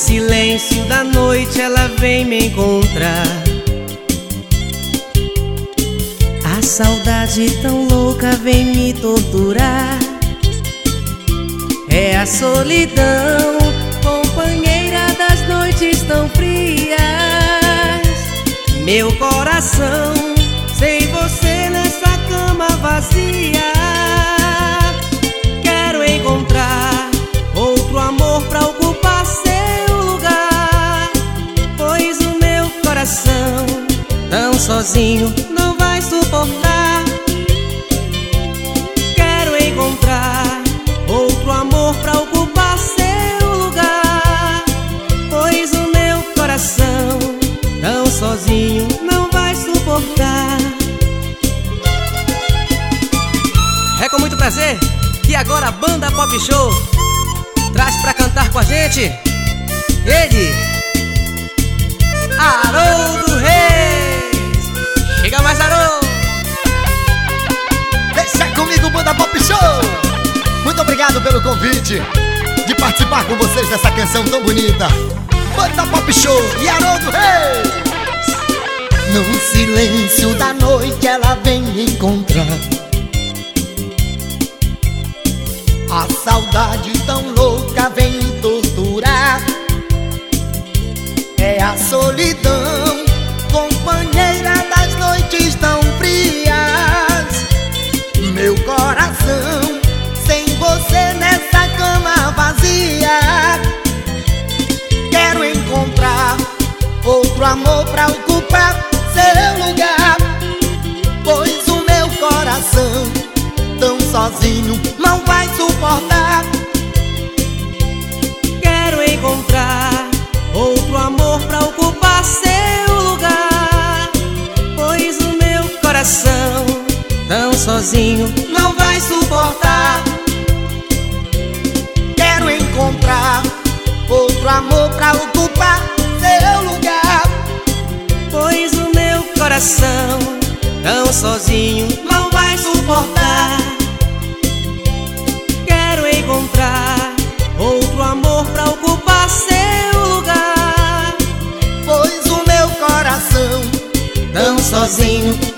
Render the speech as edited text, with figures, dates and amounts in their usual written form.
silêncio da noite ela vem me encontrar. A saudade tão louca vem me torturar. É a solidão, companheira das noites tão frias. Meu coração, sem você nessa cama vazia. Quero encontrar outro amor pra ocupar seu lugar, pois o meu coração, tão sozinho, não vai suportar. Quero encontrar outro amor pra ocupar seu lugar, pois o meu coração, tão sozinho, não vai suportar. É com muito prazer que agora a banda Pop Show traz pra cantar com a gente ele, Haroldo Reis. Chega mais, Haroldo. Deixa comigo, banda Pop Show. Muito obrigado pelo convite de participar com vocês dessa canção tão bonita. Banda Pop Show e Haroldo Reis. No silêncio da noite ela vem me encontrar. A saudade tão louca vem me torturar. É a solidão, companheira das noites tão frias. Meu coração, sem você nessa cama vazia. Quero encontrar outro amor pra ocupar seu lugar, pois o meu coração, tão sozinho, não vai suportar. Quero encontrar outro amor pra ocupar seu lugar, pois o meu coração, tão sozinho, não vai suportar. Quero encontrar outro amor pra ocupar seu lugar, pois o meu coração, tão sozinho, não vai suportar. Quero encontrar outro amor pra ocupar seu lugar, pois o meu coração, tão sozinho,